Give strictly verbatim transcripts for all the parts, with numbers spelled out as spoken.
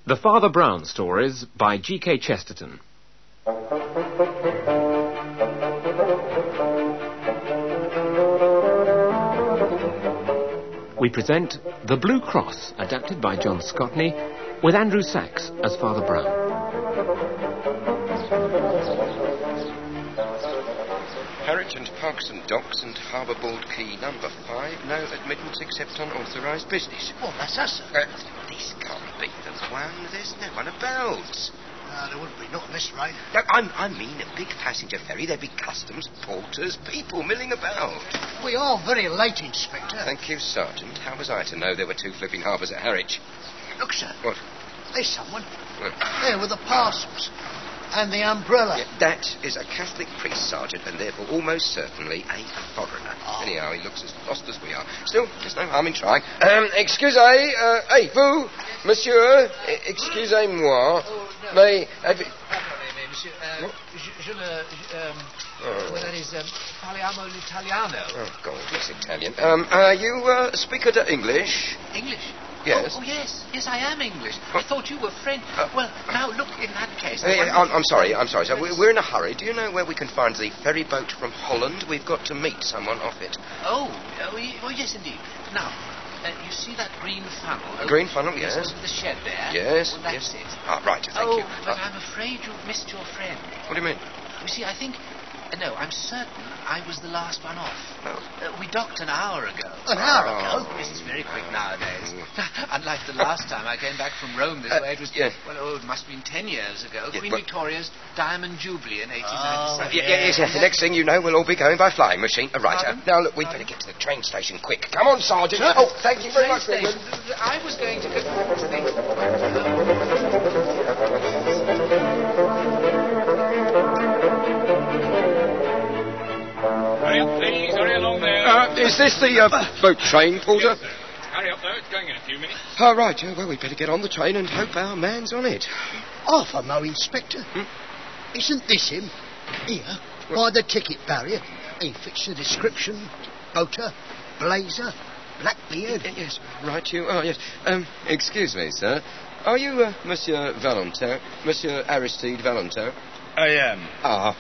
The Father Brown Stories by G K Chesterton. We present The Blue Cross, adapted by John Scotney, with Andrew Sachs as Father Brown. Harwich Parks and Docks and Harbour Board Key number five. No admittance except on authorised business. Well, that's us, sir. Uh, this can't be the one. There's no one about. Uh, there wouldn't be, not on this rate. No, I'm, I mean a big passenger ferry. There'd be customs, porters, people milling about. We are very late, Inspector. Thank you, Sergeant. How was I to know there were two flipping harbours at Harwich? Look, sir. What? There's someone. Well, There with the parcels. And the umbrella. yeah, that is a Catholic priest, Sergeant, and therefore almost certainly a foreigner. Oh. Anyhow, he looks as lost as we are. Still, there's no harm in trying. Um, excusez, uh, hey, vous, monsieur, eh, excusez-moi, Oh, no. may... Have you... Pardonnez-me, monsieur. Uh, What? je, je ne... je, um, Oh. well, that is, um, parliamo l'italiano. Oh, God, it's Italian. Um, uh, you, uh, speak a the English? English? Yes. Oh, oh, yes. Yes, I am English. I thought you were French. Uh, well, now, look, in that case... Hey, I I'm, I'm sorry, I'm sorry, sir. We- We're in a hurry. Do you know where we can find the ferry boat from Holland? We've got to meet someone off it. Oh, oh, ye- oh yes, indeed. Now, uh, you see that green funnel? A green funnel, yes. Over the shed there? Yes, Well, that's yes. it. Ah, right, thank oh, you. but Uh, I'm afraid you've missed your friend. What do you mean? You see, I think... Uh, no, I'm certain I was the last one off. Oh. Uh, we docked an hour ago. An hour ago? Yes, it's very quick nowadays. Mm. Unlike the last time I came back from Rome this Uh, way, it was... yeah. Well, oh, it must have been ten years ago. Yeah, Queen but- Victoria's Diamond Jubilee in eighteen Uh, ninety-seven. yeah, yeah, yes, yes. The next thing you know, we'll all be going by flying machine. Uh, right, uh, Pardon? now, look, we'd better get to the train station quick. Come on, Sergeant. Sir? Oh, thank you very Train much, Redmond. station. I was going to go to the... Hurry up, please. Hurry along there. Uh, is this the uh, boat train, Porter? Yes, sir. Hurry up, though. It's going in a few minutes. Oh, right. Yeah, well, we'd better get on the train and hope our man's on it. Half a mo, Inspector. Hmm? Isn't this him? Here, by the ticket barrier. He fits the description. Boater, blazer, black beard. Y- Yes, right, you are, yes. Um, excuse me, sir. Are you uh, Monsieur Valentin? Monsieur Aristide Valentin? I am. Ah,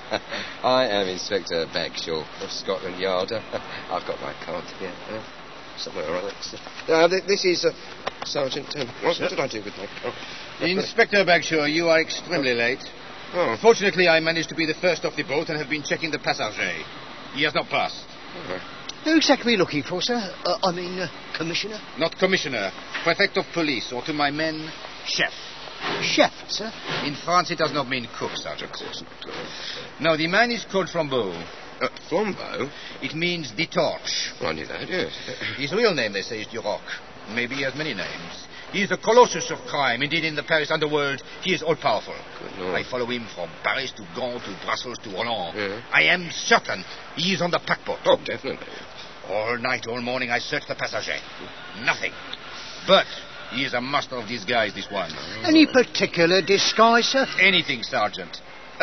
I am Inspector Bagshaw of Scotland Yard. Uh, I've got my card here. Uh, somewhere or other. Uh, th- this is uh, Sergeant... Um, what, what did I do with my card? Inspector Bagshaw, you are extremely late. Oh, Fortunately, I managed to be the first off the boat and have been checking the passager. He has not passed. oh. Who exactly are you looking for, sir? Uh, I mean, uh, Commissioner? Not Commissioner, Prefect of Police, or to my men, Chef. Chef, sir? In France, it does not mean cook, Sergeant. Of course not. No, the man is called Flambeau. Uh, Flambeau? It means the torch. Well, I knew that, yes. His real name, they say, is Duroc. Maybe he has many names. He is the colossus of crime. Indeed, in the Paris underworld, he is all-powerful. Good Lord. I follow him from Paris to Gand to Brussels to Roland. Yeah. I am certain he is on the paquebot. Oh, definitely. All night, all morning, I search the passager. Nothing. But he is a master of disguise, this one. Any particular disguise, sir? Anything, Sergeant.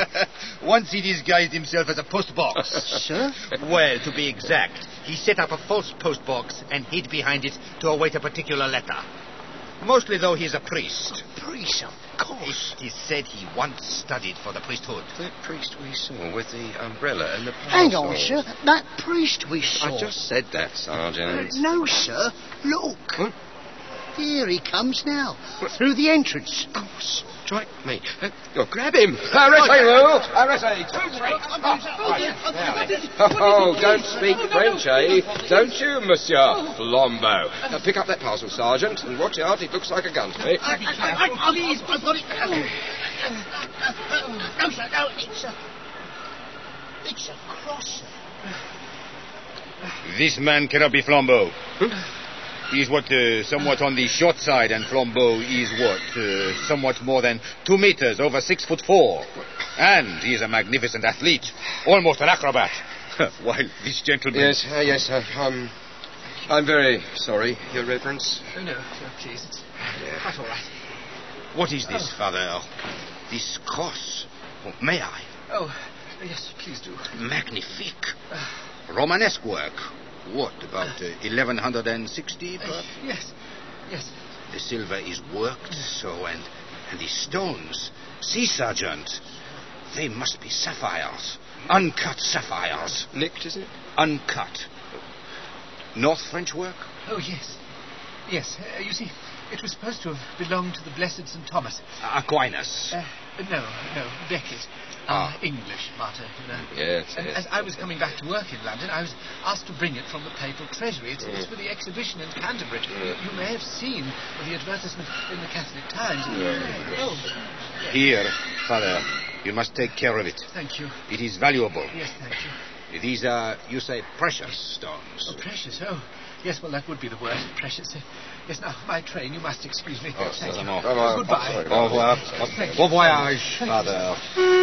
Once he disguised himself as a postbox. Sir? Well, to be exact, he set up a false postbox and hid behind it to await a particular letter. Mostly, though, he is a priest. Priest, of course. It is said he once studied for the priesthood. The priest we saw with the umbrella and the Hang on, parcels. sir. That priest we saw. I just said that, Sergeant. Uh, no, sir. Look. What? Here he comes now. Through the entrance. Oh, strike me. Uh, oh, grab him. Arrêtez-vous. Arrêtez. Oh, don't speak French, eh? Don't you, Monsieur Flambeau? Uh, pick up that parcel, Sergeant, and watch out. It looks like a gun to me. Please, I've got it. No, sir, no, it's a... It's a cross, sir. This man cannot be Flambeau. He is what, uh, somewhat on the short side, and Flambeau is what, uh, somewhat more than two meters, over six foot four. And he is a magnificent athlete, almost an acrobat. While this gentleman... Yes, uh, yes, uh, um, I'm very sorry, Your Reverence. Oh, no, no, please, it's quite all right. What is this, Father? This cross? Oh, may I? Oh, yes, please do. Magnifique. Romanesque work. What, about uh, eleven sixty, perhaps? Yes, yes. The silver is worked so, and And these stones, see, Sergeant, they must be sapphires. Uncut sapphires. Nicked, is it? Uncut. North French work? Oh, yes. Yes, uh, you see, it was supposed to have belonged to the Blessed Saint Thomas. Uh, Aquinas. Uh, no, no, Becket. Ah. Our English martyr, you know. Yes, And yes. as I was coming back to work in London, I was asked to bring it from the papal treasury. It's, it's for the exhibition in Canterbury. You, you may have seen the advertisement in the Catholic Times. Oh, yes. Here, Father, you must take care of it. Thank you. It is valuable. Yes, thank you. These are, you say, precious stones. Oh, precious, oh. Yes, well, that would be the word, precious. Uh, yes, now, my train, you must excuse me. Oh, Thank you. certainement. Come on. Goodbye. Sorry, Au revoir. Thank you. Bon voyage, Father.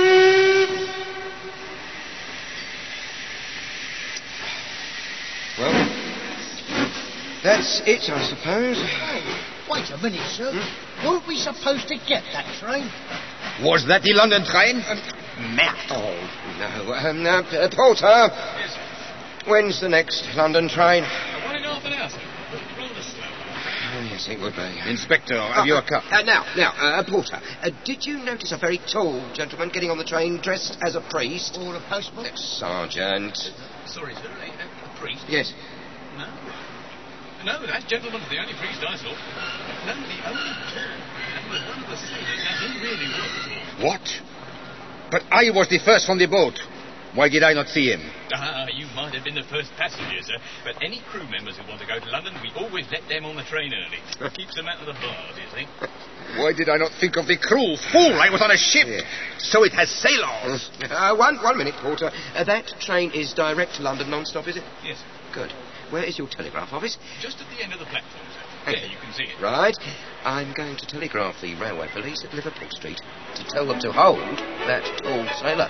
Well, that's it, I suppose. Wait a minute, sir. Weren't we supposed to get that train? Was that the London train? Merde. Oh, no. Um, uh, uh, Porter, Yes, when's the next London train? uh, one and a half an hour, sir. Rather slow. Oh, yes, it would be. Inspector, have you a cup? Uh, now, now, uh, Porter, uh, did you notice a very tall gentleman getting on the train dressed as a priest? Or a postman? Uh, Sergeant. Sorry, sir. A, a, a priest? Yes. No. No, that gentleman's the only priest I saw. No, the only tall. And was one of the sailors, and he really was tall. What? But I was the first from the boat. Why did I not see him? Ah, you might have been the first passenger, sir. But any crew members who want to go to London, we always let them on the train early. Keeps them out of the bars, you see. Why did I not think of the crew? Fool, I was on a ship. Yeah. So it has sailors. Uh, one, one minute, Porter. Uh, that train is direct to London non-stop, is it? Yes. Good. Where is your telegraph office? Just at the end of the platform, sir. Thank There, you. you can see it. Right. I'm going to telegraph the railway police at Liverpool Street to tell them to hold that tall sailor.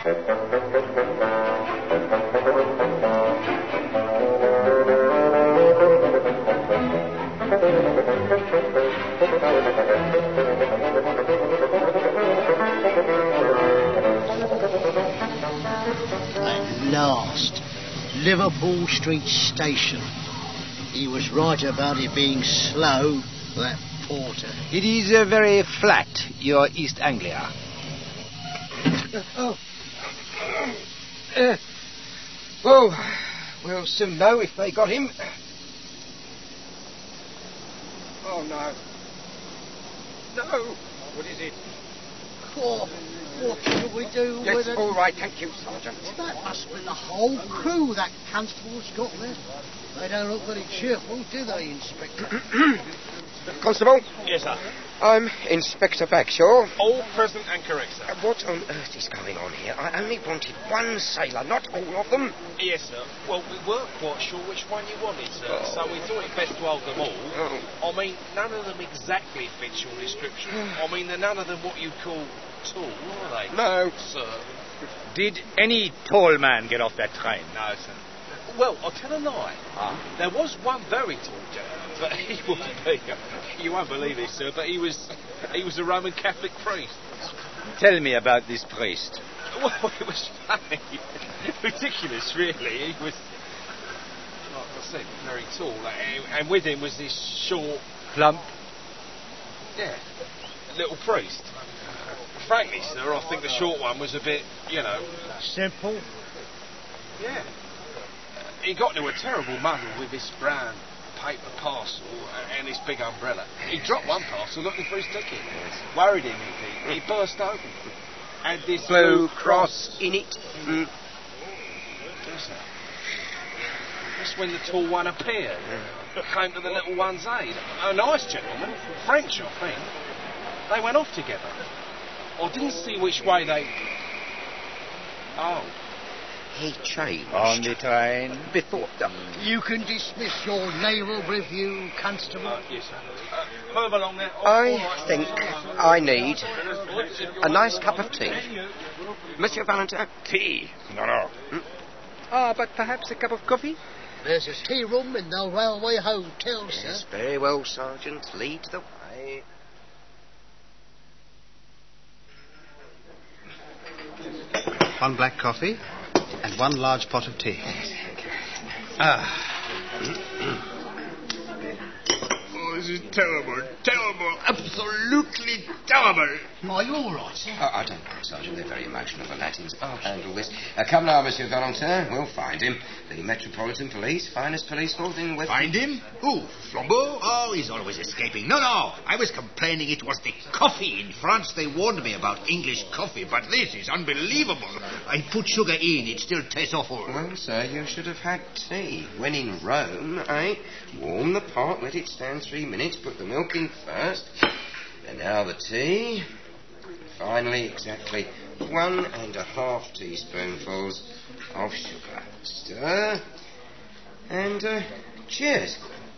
At last. Liverpool Street Station. He was right about it being slow, that porter. It is uh, very flat, your East Anglia. Uh, oh. Uh, well, we'll soon know if they got him. Oh, no. No. What is it? Oh, what shall we do Yes, with it? all right. Thank you, Sergeant. That must be the whole crew that constable's got there. They don't look very cheerful, do they, Inspector? Constable, Yes, sir. I'm Inspector Bagshaw. All present and correct, sir. Uh, what on earth is going on here? I only wanted one sailor, not all of them. Yes, sir. Well, we weren't quite sure which one you wanted, sir, Oh. so we thought it best to hold them all. Oh. I mean, none of them exactly fit your description. I mean, they're none of them what you call tall, are they? No. Sir. Did any tall man get off that train? No, sir. Well, I'll tell a lie. There was one very tall gentleman, but he wouldn't be. You won't believe this, sir, but he was he was a Roman Catholic priest. Tell me about this priest. Well, it was funny. Ridiculous, really. He was, like I said, very tall. And and with him was this short, Plump? yeah, little priest. Frankly, sir, I think the short one was a bit, you know, Simple. yeah. He got into a terrible muddle with this brown paper parcel and his big umbrella. He dropped one parcel looking for his ticket. Worried him, he, he burst open. And this Blue cross in it. Mm. Yes, sir. That's when the tall one appeared. Came to the little one's aid. A nice gentleman, French, I think. They went off together. I didn't see which way they... Oh. He changed. On the train? Before... Uh, You can dismiss your naval review, Constable. Uh, yes, sir. Uh, move along there. Oh, I all right. think I need a nice cup of tea. Monsieur Valentin? Tea? No, no. Ah, but perhaps a cup of coffee? There's a tea room in the railway hotel, sir. Yes, very well, Sergeant. Lead the way. One black coffee and one large pot of tea. Oh, this is terrible, terrible. Uh, absolutely terrible. Are you all right, sir? Oh, I don't know, Sergeant. They're very emotional, the Latins. Oh, handle this. Uh, come now, Monsieur Valentin. We'll find him. The Metropolitan Police, finest police force in West... Find him? Who? Flambeau? Oh, he's always escaping. No, no. I was complaining it was the coffee. In France, they warned me about English coffee, but this is unbelievable. I put sugar in. It still tastes awful. Well, sir, you should have had tea. When in Rome, eh? Warm the pot, let it stand three minutes, put the milk in first, and now the tea. Finally, exactly one and a half teaspoonfuls of sugar. Stir. And, uh, cheers.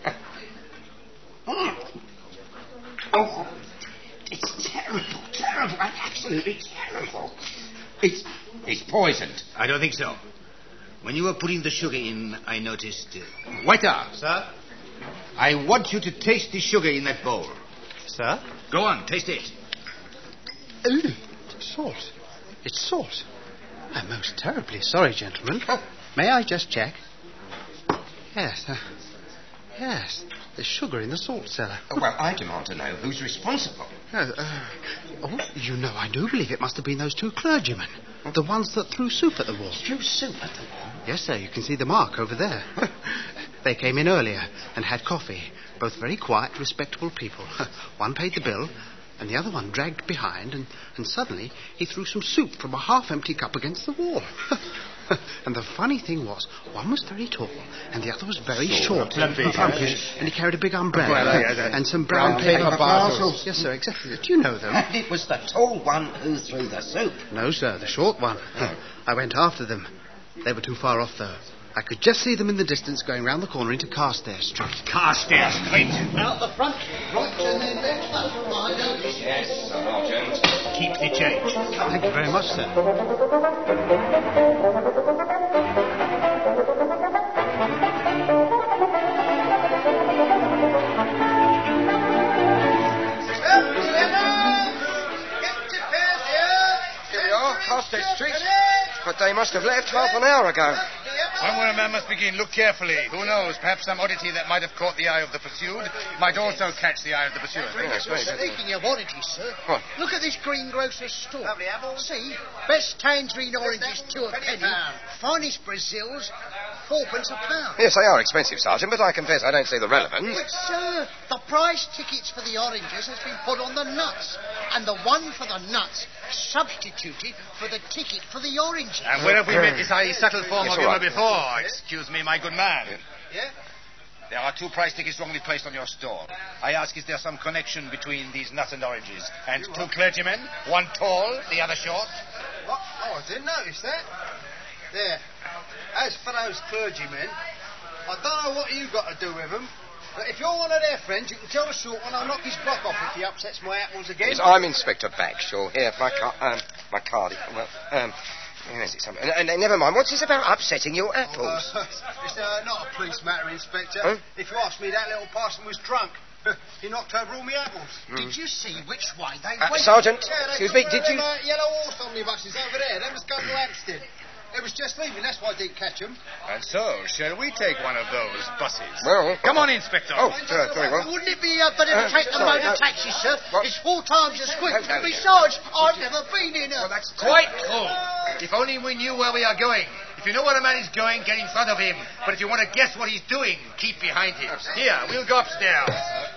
Mm. Oh, it's terrible, terrible, absolutely terrible. It's, it's poisoned. I don't think so. When you were putting the sugar in, I noticed... Uh... Waiter! Sir? I want you to taste the sugar in that bowl. Sir? Go on, taste it. Ooh, salt. It's salt. I'm most terribly sorry, gentlemen. May I just check? Yes, uh, yes. There's sugar in the salt cellar. Oh, well, I demand to know who's responsible. Uh, uh, oh, you know, I do believe it must have been those two clergymen. The ones that threw soup at the wall. Threw soup at the wall? Yes, sir. You can see the mark over there. They came in earlier and had coffee. Both very quiet, respectable people. One paid the bill, and the other one dragged behind, and, and suddenly he threw some soup from a half-empty cup against the wall. And the funny thing was, one was very tall, and the other was very short, and plumpish, and he carried a big umbrella, Umbrella, yeah, yeah. and some brown, Brown paper paper parcels. parcels. Yes, sir, exactly. Do you know them? And it was the tall one who threw the soup. No, sir, the short one. Oh. I went after them. They were too far off, though. I could just see them in the distance going round the corner into Carstairs Street. Carstairs Street. Out the front, right and then left. That's what I noticed. Yes, Sergeant. Keep the change. Thank you very much, sir. Here we are, Carstairs Street. But they must have left half an hour ago. Somewhere a man must begin. Look carefully. Who knows? Perhaps some oddity that might have caught the eye of the pursued might also catch the eye of the pursuer. Yes, very good. Speaking of oddities, sir, What? look at this greengrocer's store. Lovely apples. See, best tangerine oranges, two a penny. Finest Brazils, fourpence a pound. Yes, they are expensive, Sergeant, but I confess I don't see the relevance. But, sir, the price tickets for the oranges has been put on the nuts, and the one for the nuts substituted for the ticket for the oranges. And where have we met this highly subtle form Yes, of all humour right. before? Excuse me, my good man. Yeah? There are two price tickets wrongly placed on your store. I ask, is there some connection between these nuts and oranges? And two clergymen, one tall, the other short? What? Oh, I didn't notice that. There. As for those clergymen, I don't know what you've got to do with them, but if you're one of their friends, you can tell the short one I'll knock his block off if he upsets my apples again. Yes, I'm Inspector Bagshaw. Here, my car... Um, my card... Well, um... Yes, it's something. And, and never mind. What's this about upsetting your apples? Uh, it's uh, not a police matter, Inspector. Huh? If you ask me, that little parson was drunk. He knocked over all my apples. Did you see which way they Uh, went? Sergeant, Yeah, they excuse me, took did them, you... Uh, yellow horse omnibuses over there. They must go to Hampstead. It was just leaving. That's why I didn't catch them. And so, shall we take one of those buses? Well... Come on, Inspector. Oh, uh, very well. Wouldn't it be uh, better to Uh, take the sorry, motor no. taxi, sir? What? It's four times as quick. No, no, no. Besides, I've never been in a... Well, that's... Quite true. If only we knew where we are going. If you know where a man is going, get in front of him. But if you want to guess what he's doing, keep behind him. Here, we'll go upstairs.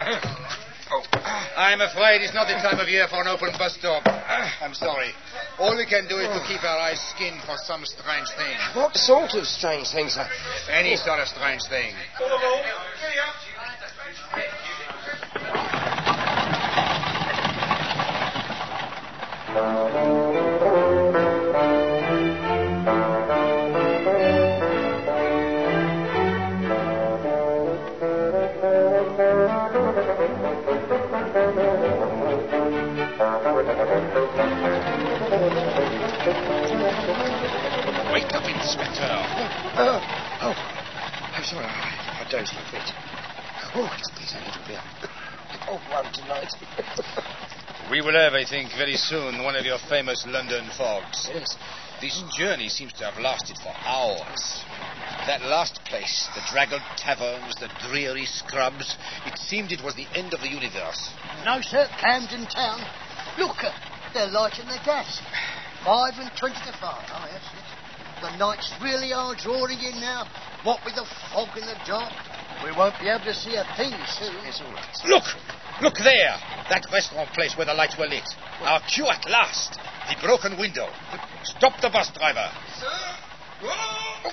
Oh. I'm afraid it's not the time of year for an open bus stop. I'm sorry. All we can do is to keep our eyes skinned for some strange thing. What sort of strange things are... Any sort of strange thing. Wake up, Inspector. Oh, oh. I'm sorry, I, I dozed a bit. Oh, it's been a little bit. Oh, one tonight. We will have, I think, very soon one of your famous London fogs. Yes. This journey seems to have lasted for hours. That last place, the draggled taverns, the dreary scrubs, it seemed it was the end of the universe. No, sir, Camden Town. Look, uh, they're lighting the gas. Five and twenty to five. Oh, yes, yes. The nights really are drawing in now. What with the fog in the dark, we won't be able to see a thing soon. It's all right. Look! Look there! That restaurant place where the lights were lit. Our cue at last. The broken window. Stop the bus driver. Sir? Whoa!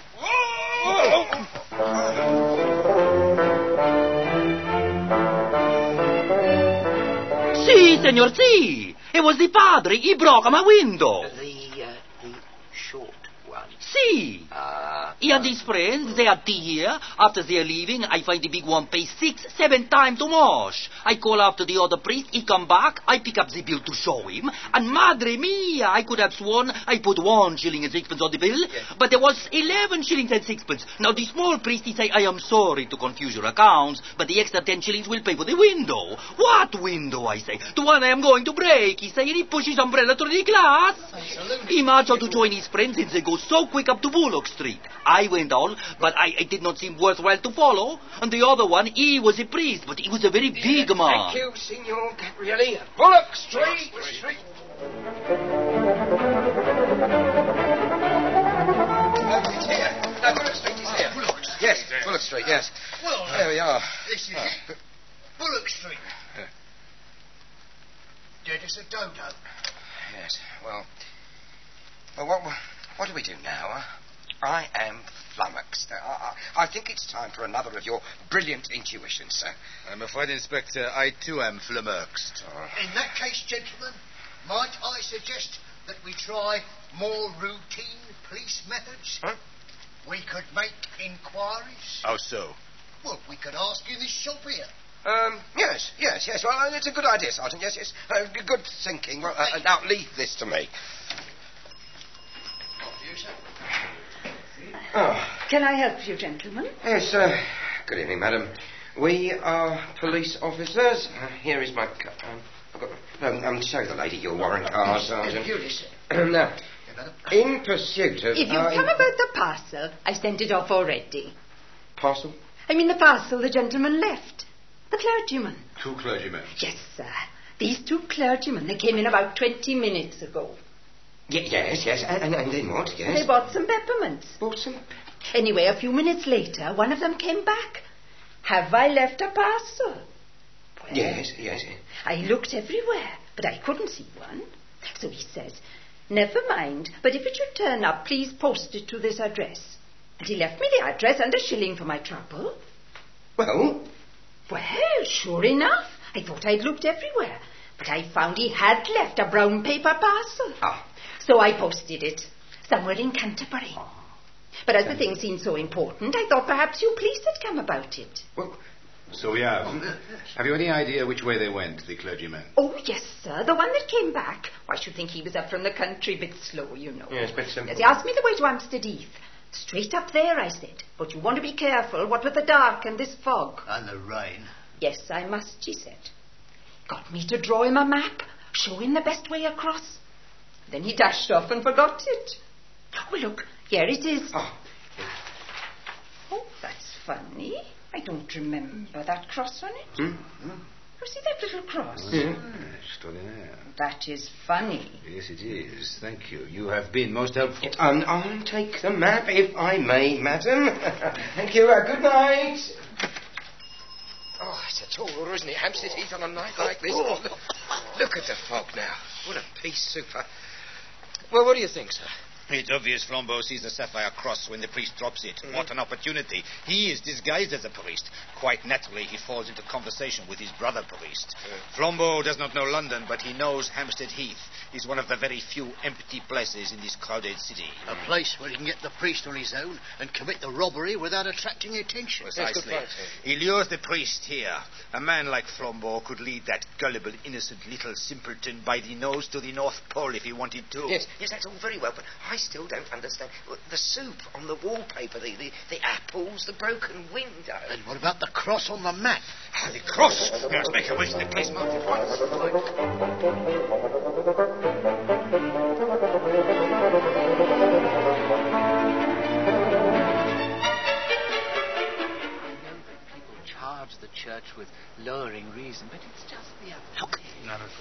Whoa! Si, senor, si. It was the padre. He broke my window. The, uh, the short one. Si. Ah. He and his friends, they had tea here. After they're leaving, I find the big one pay six, seven times too much. I call up to the other priest, he come back, I pick up the bill to show him, and madre mia, I could have sworn I put one shilling and sixpence on the bill, yes. But there was eleven shillings and sixpence. Now the small priest, he say, I am sorry to confuse your accounts, but the extra ten shillings will pay for the window. What window, I say? The one I am going to break, he say, and he push his umbrella through the glass. Absolutely. He march out to join his friends, and they go so quick up to Bullock Street. I went on, but I, it did not seem worthwhile to follow. And the other one, he was a priest, but he was a very big man. Thank you, Signor Gabrielli. Bullock Street. Bullock Street. No, it's here. No, Bullock Street is here. Bullock Street. Yes, Bullock Street, yes. Well, there we are. This is it. Bullock Street. Yeah. Dead as a dodo. Yes, well... Well, what, what do we do now, huh? I am flummoxed. I, I, I think it's time for another of your brilliant intuitions, sir. I'm afraid, Inspector, I too am flummoxed. Oh. In that case, gentlemen, might I suggest that we try more routine police methods? Huh? We could make inquiries. How so? Well, we could ask in this shop here. Um, yes, yes, yes. Well, uh, it's a good idea, Sergeant. Yes, yes. Uh, good thinking. Well, uh, now, leave this to me. You, sir? Oh. Can I help you, gentlemen? Yes, uh, good evening, madam. We are police officers. Uh, here is my... Cu- um, I've got... No, um, show the lady your warrant card, Sergeant. Here it is, sir. Now, in pursuit of... If you uh, come about the parcel, I sent it off already. Parcel? I mean the parcel the gentleman left. The clergyman. Two clergymen? Yes, sir. These two clergymen, they came in about twenty minutes ago. Y- yes, yes. And, and then what? Yes. They bought some peppermints. Bought some... Anyway, a few minutes later, one of them came back. Have I left a parcel? Well, yes, yes. I looked everywhere, but I couldn't see one. So he says, never mind, but if it should turn up, please post it to this address. And he left me the address and a shilling for my trouble. Well? Well, sure enough. I thought I'd looked everywhere, but I found he had left a brown paper parcel. Ah. So I posted it, somewhere in Canterbury. Oh. But as the thing seemed so important, I thought perhaps you police had come about it. Well, so we have. Have you any idea which way they went, the clergymen? Oh, yes, sir. The one that came back. I should think he was up from the country, a bit slow, you know. Yes, but simple. Yes, he asked me the way to Hampstead Heath. Straight up there, I said. But you want to be careful, what with the dark and this fog. And the rain. Yes, I must, she said. Got me to draw him a map, show him the best way across. Then he dashed off and forgot it. Oh, look, here it is. Oh, oh that's funny. I don't remember that cross on it. Hmm? Hmm? You see that little cross? Yeah. Extraordinaire. That is funny. Yes, it is. Thank you. You have been most helpful. Um, I'll take the map, if I may, madam. Thank you. Uh, good night. Oh, it's a tall order, isn't it? Hampstead Heath on a night like this. Oh, look, look at the fog now. What a piece super. Well, what do you think, sir? It's obvious Flambeau sees the sapphire cross when the priest drops it. Mm-hmm. What an opportunity. He is disguised as a priest. Quite naturally, he falls into conversation with his brother priest. Mm. Flambeau does not know London, but he knows Hampstead Heath is one of the very few empty places in this crowded city. A place where he can get the priest on his own and commit the robbery without attracting attention. Precisely. He lures the priest here. A man like Flambeau could lead that gullible, innocent little simpleton by the nose to the North Pole if he wanted to. Yes, yes, that's all very well, but I still don't understand. The soup on the wallpaper, the, the, the apples, the broken window. And what about the cross on the map? Ah, the cross! We must make a wish the place marked at once.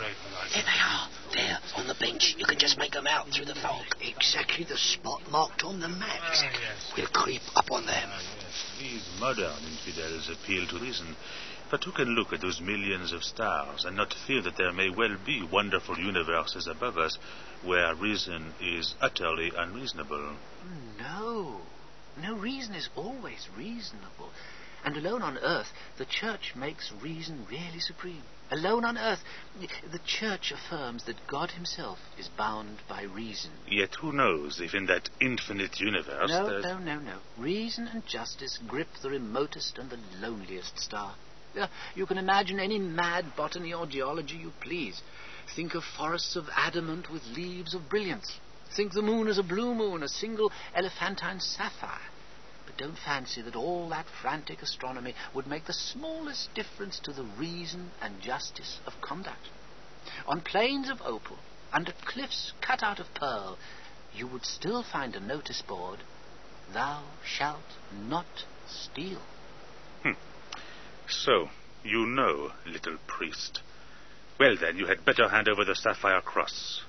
There they are. There, on the bench. You can just make them out through the fog. Exactly the spot marked on the map. Ah, yes. We'll creep up on them. These modern infidels appeal to reason. But who can look at those millions of stars and not feel that there may well be wonderful universes above us where reason is utterly unreasonable? No. No, reason is always reasonable. And alone on earth, the Church makes reason really supreme. Alone on earth, the Church affirms that God himself is bound by reason. Yet who knows if in that infinite universe... No, there's... no, no, no. Reason and justice grip the remotest and the loneliest star. Uh, you can imagine any mad botany or geology you please. Think of forests of adamant with leaves of brilliance. Think the moon as a blue moon, a single elephantine sapphire. But don't fancy that all that frantic astronomy would make the smallest difference to the reason and justice of conduct. On plains of opal, under cliffs cut out of pearl, you would still find a notice board, "Thou shalt not steal." Hmm. So, you know, little priest. Well then, you had better hand over the sapphire cross.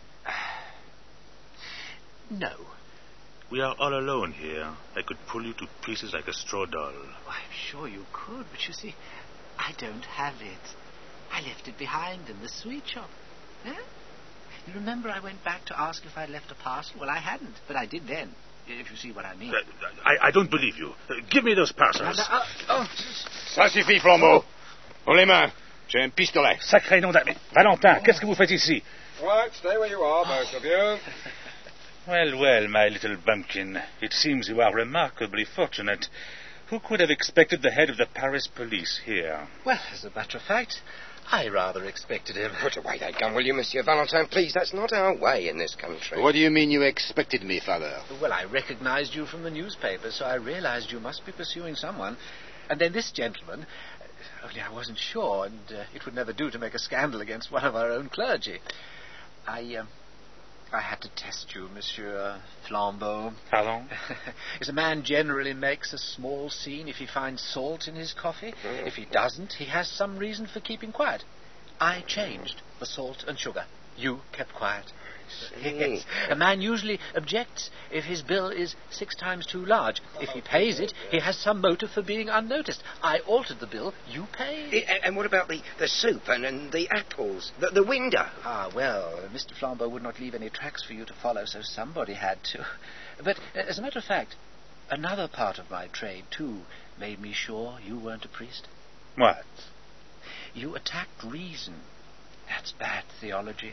No. We are all alone here. I could pull you to pieces like a straw doll. Oh, I'm sure you could, but you see, I don't have it. I left it behind in the sweet shop. Eh? You remember I went back to ask if I'd left a parcel? Well, I hadn't, but I did then, if you see what I mean. Uh, I, I don't believe you. Uh, give me those parcels. Uh, uh, oh. Ça suffit, Flambeau. Pour les mains. J'ai un pistolet. Sacré nom d'ami. Valentin, oh. Qu'est-ce que vous faites ici? Right, stay where you are, both of you. Well, well, my little bumpkin. It seems you are remarkably fortunate. Who could have expected the head of the Paris police here? Well, as a matter of fact, I rather expected him. Put away that gun, will you, Monsieur Valentin? Please, that's not our way in this country. What do you mean you expected me, Father? Well, I recognized you from the newspaper, so I realized you must be pursuing someone. And then this gentleman... Only I wasn't sure, and uh, it would never do to make a scandal against one of our own clergy. I, um... I had to test you, Monsieur Flambeau. Pardon? As a man generally makes a small scene if he finds salt in his coffee. Mm. If he doesn't, he has some reason for keeping quiet. I changed the salt and sugar. You kept quiet. Yes. A man usually objects if his bill is six times too large. If he pays it, he has some motive for being unnoticed. I altered the bill. You paid. And what about the, the soup and, and the apples? The, the window? Ah, well, Mister Flambeau would not leave any tracks for you to follow, so somebody had to. But, as a matter of fact, another part of my trade, too, made me sure you weren't a priest. What? You attacked reason. That's bad theology.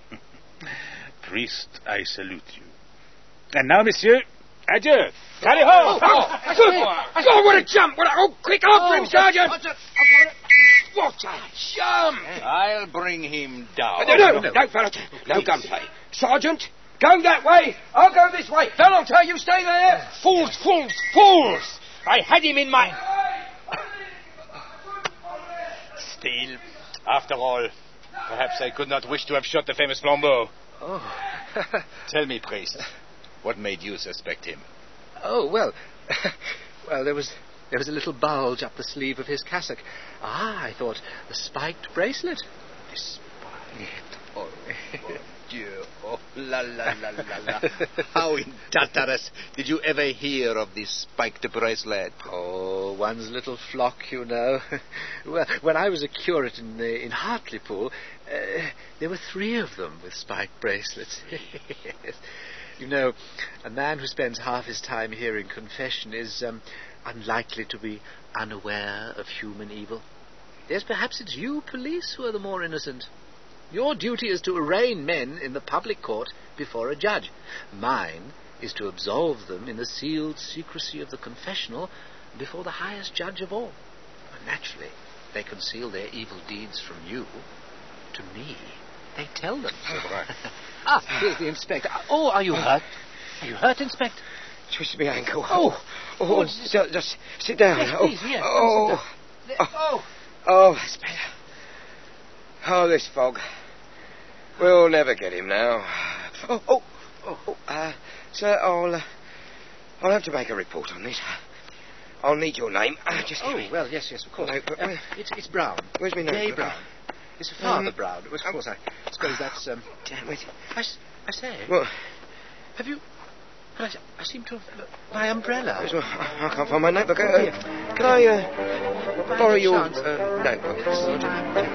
Priest, I salute you. And now, monsieur, adieu. Tally ho! Oh, oh, oh, oh, what a jump! What a, oh, quick after him, Sergeant! What a jump! I'll bring him down. No, no, no, no, Valentin. No gunplay. Sergeant, go that way. I'll go this way. Valentin, you stay there. Fools, fools, fools! I had him in my... Still, after all, perhaps I could not wish to have shot the famous Flambeau. Oh. Tell me, priest, what made you suspect him? Oh, well, well, there was there was a little bulge up the sleeve of his cassock. Ah, I thought the spiked bracelet. The spiked. Oh, Dieu. Oh, la la la la la. How in Tartarus did you ever hear of this spiked bracelet? Oh, one's little flock, you know. Well, when I was a curate in uh, in Hartlepool, uh, there were three of them with spiked bracelets. You know, a man who spends half his time hearing confession is um, unlikely to be unaware of human evil. Yes, perhaps it's you, police, who are the more innocent. Your duty is to arraign men in the public court before a judge. Mine is to absolve them in the sealed secrecy of the confessional before the highest judge of all. And naturally, they conceal their evil deeds from you. To me, they tell them. Ah, here's the inspector. Oh, are you hurt? Are you hurt, Inspector? Twist my ankle. Oh, oh, just, just sit down. Yes, oh, please, yes. oh, oh, oh, oh, that's better. Oh, this fog. We'll never get him now. Oh, oh, oh, oh uh, sir, I'll, uh, I'll have to make a report on this. I'll need your name. Uh, just oh, well, yes, yes, of course. Notebook. Uh, it's, it's Brown. Where's my notebook? J. Brown. It's Father Um, Brown. Of course, I suppose that's... Um, Damn, wait. I, s- I say, Well, have you... Well, I, I seem to have... My umbrella. well, I, I can't find my notebook. Uh, Here. can I uh, borrow your chance. uh, notebook, Sergeant?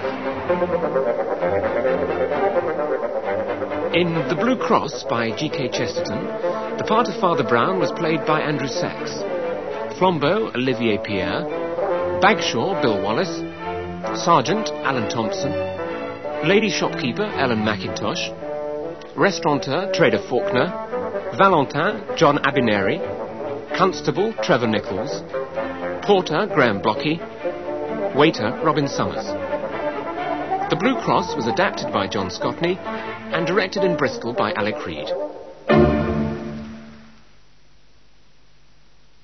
In The Blue Cross by G K Chesterton, the part of Father Brown was played by Andrew Sachs. Flambeau, Olivier Pierre. Bagshaw, Bill Wallace. Sergeant, Alan Thompson. Lady Shopkeeper, Ellen McIntosh. Restaurateur, Trader Faulkner. Valentin, John Abineri. Constable, Trevor Nichols. Porter, Graham Blocky. Waiter, Robin Summers. The Blue Cross was adapted by John Scotney and directed in Bristol by Alec Reed.